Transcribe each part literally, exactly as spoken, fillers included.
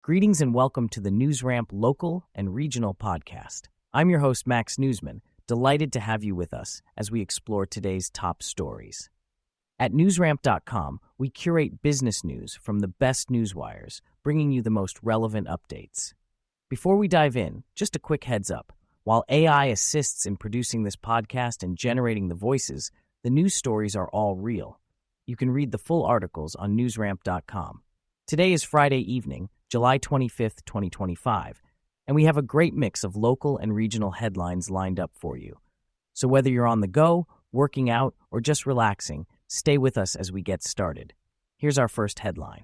Greetings and welcome to the NewsRamp local and regional podcast. I'm your host, Max Newsman, delighted to have you with us as we explore today's top stories. At newsramp dot com, we curate business news from the best newswires, bringing you the most relevant updates. Before we dive in, just a quick heads up. While A I assists in producing this podcast and generating the voices, the news stories are all real. You can read the full articles on newsramp dot com. Today is Friday evening, July twenty-fifth, twenty twenty-five, and we have a great mix of local and regional headlines lined up for you. So whether you're on the go, working out, or just relaxing, stay with us as we get started. Here's our first headline.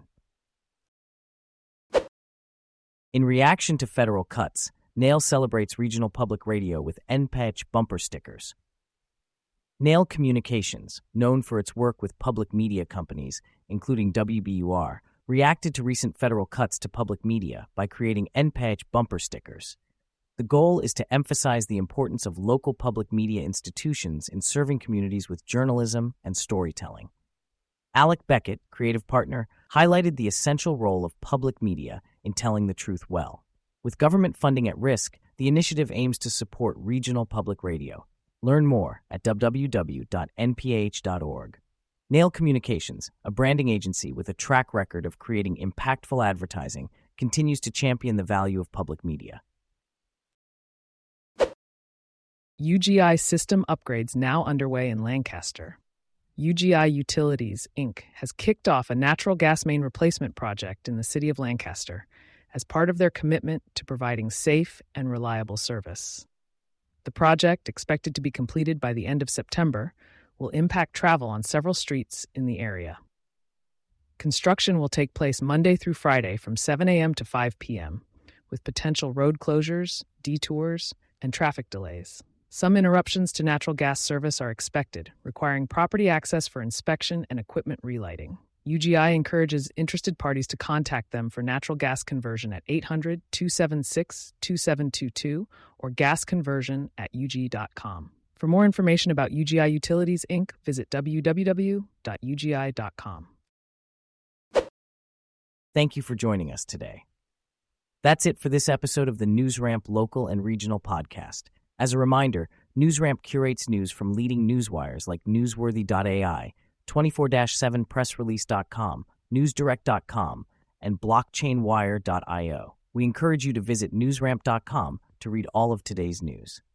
In reaction to federal cuts, Nail celebrates regional public radio with N P H bumper stickers. Nail Communications, known for its work with public media companies, including W B U R, reacted to recent federal cuts to public media by creating N P H bumper stickers. The goal is to emphasize the importance of local public media institutions in serving communities with journalism and storytelling. Alec Beckett, creative partner, highlighted the essential role of public media in telling the truth well. With government funding at risk, the initiative aims to support regional public radio. Learn more at w w w dot n p h dot org. Nail Communications, a branding agency with a track record of creating impactful advertising, continues to champion the value of public media. U G I system upgrades now underway in Lancaster. U G I Utilities, Incorporated has kicked off a natural gas main replacement project in the city of Lancaster as part of their commitment to providing safe and reliable service. The project, expected to be completed by the end of September, will impact travel on several streets in the area. Construction will take place Monday through Friday from seven a.m. to five p.m., with potential road closures, detours, and traffic delays. Some interruptions to natural gas service are expected, requiring property access for inspection and equipment relighting. U G I encourages interested parties to contact them for natural gas conversion at eight hundred, two seven six, two seven two two or gasconversion at u g dot com. For more information about U G I Utilities, Incorporated, visit w w w dot u g i dot com. Thank you for joining us today. That's it for this episode of the NewsRamp local and regional podcast. As a reminder, NewsRamp curates news from leading newswires like newsworthy dot a i, twenty-four seven press release dot com, newsdirect dot com, and blockchain wire dot i o. We encourage you to visit newsramp dot com to read all of today's news.